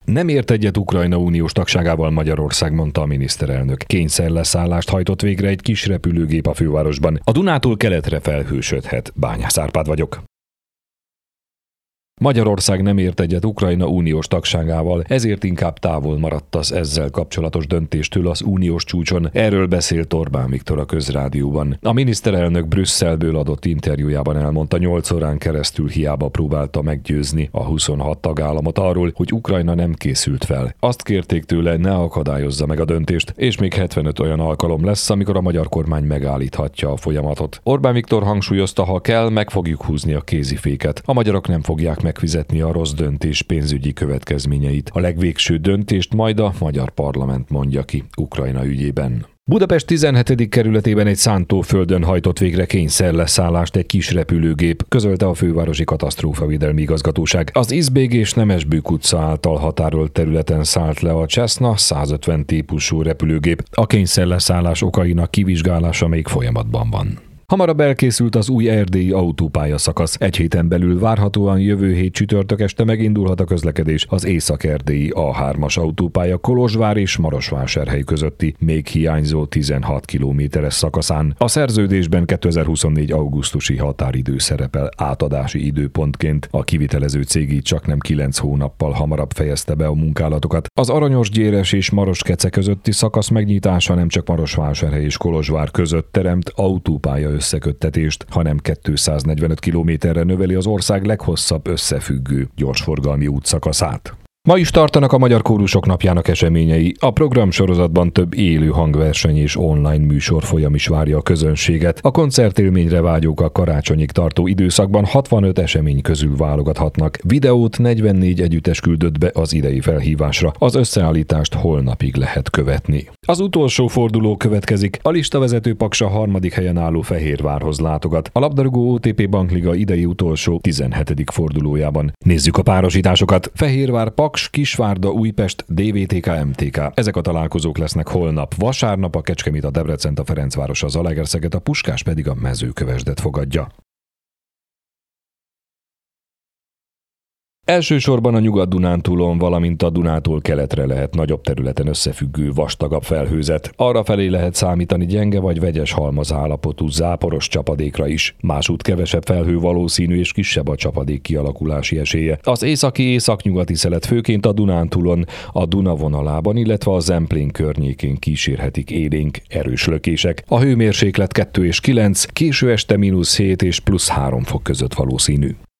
Nem ért egyet Ukrajna uniós tagságával Magyarország, mondta a miniszterelnök. Kényszerleszállást hajtott végre egy kis repülőgép a fővárosban. A Dunától keletre felhősödhet. Bányász Árpád vagyok. Magyarország nem ért egyet Ukrajna uniós tagságával, ezért inkább távol maradt az ezzel kapcsolatos döntéstől az uniós csúcson. Erről beszélt Orbán Viktor a Közrádióban. A miniszterelnök Brüsszelből adott interjújában elmondta, 8 órán keresztül hiába próbálta meggyőzni a 26 tagállamot arról, hogy Ukrajna nem készült fel. Azt kérték tőle, ne akadályozza meg a döntést, és még 75 olyan alkalom lesz, amikor a magyar kormány megállíthatja a folyamatot. Orbán Viktor hangsúlyozta, ha kell, meg fogjuk húzni a kéziféket. A magyarok nem fogják megfizetni a rossz döntés pénzügyi következményeit. A legvégső döntést majd a magyar parlament mondja ki Ukrajna ügyében. Budapest 17. kerületében egy szántóföldön hajtott végre kényszerleszállást egy kis repülőgép, közölte a fővárosi katasztrófavédelmi igazgatóság. Az Izbég és Nemesbük utca által határolt területen szállt le a Cessna 150 típusú repülőgép. A kényszerleszállás okainak kivizsgálása még folyamatban van. Hamarabb elkészült az új erdélyi autópálya szakasz. Egy héten belül várhatóan jövő hét csütörtök este megindulhat a közlekedés az észak-erdélyi A3-as autópálya Kolozsvár és Marosvásárhely közötti még hiányzó 16 kilométeres szakaszán. A szerződésben 2024. augusztusi határidő szerepel átadási időpontként. A kivitelező cég így csaknem 9 hónappal hamarabb fejezte be a munkálatokat. Az Aranyosgyéres és Maroskece közötti szakasz megnyitása nem csak Marosvásárhely és Kolozsvár között teremt autópálya összeköttetést, hanem 245 kilométerre növeli az ország leghosszabb összefüggő gyorsforgalmi útszakaszát. Ma is tartanak a Magyar Kórusok Napjának eseményei. A programsorozatban több élő hangverseny és online műsorfolyam is várja a közönséget. A koncertélményre vágyók a karácsonyig tartó időszakban 65 esemény közül válogathatnak. Videót 44 együttes küldött be az idei felhívásra. Az összeállítást holnapig lehet követni. Az utolsó forduló következik. A listavezető Paksa 3. helyen álló Fehérvárhoz látogat. A labdarúgó OTP Bankliga idei utolsó 17. fordulójában. Nézzük a párosításokat. Fehérvár Paks, Kisvárda, Újpest, DVTK, MTK. Ezek a találkozók lesznek holnap. Vasárnap a Kecskemét a Debrecent, a Ferencváros a Zalaegerszeget, a Puskás pedig a Mezőkövesdet fogadja. Elsősorban a Nyugat-Dunántúlon, valamint a Dunától keletre lehet nagyobb területen összefüggő vastagabb felhőzet. Arrafelé lehet számítani gyenge vagy vegyes halmazállapotú záporos csapadékra is. Másút kevesebb felhő valószínű és kisebb a csapadék kialakulási esélye. Az északi-északnyugati szelet főként a Dunántúlon, a Duna vonalában, illetve a Zemplén környékén kísérhetik élénk, erős lökések. A hőmérséklet 2 és 9, késő este -7 és +3 fok között valószínű.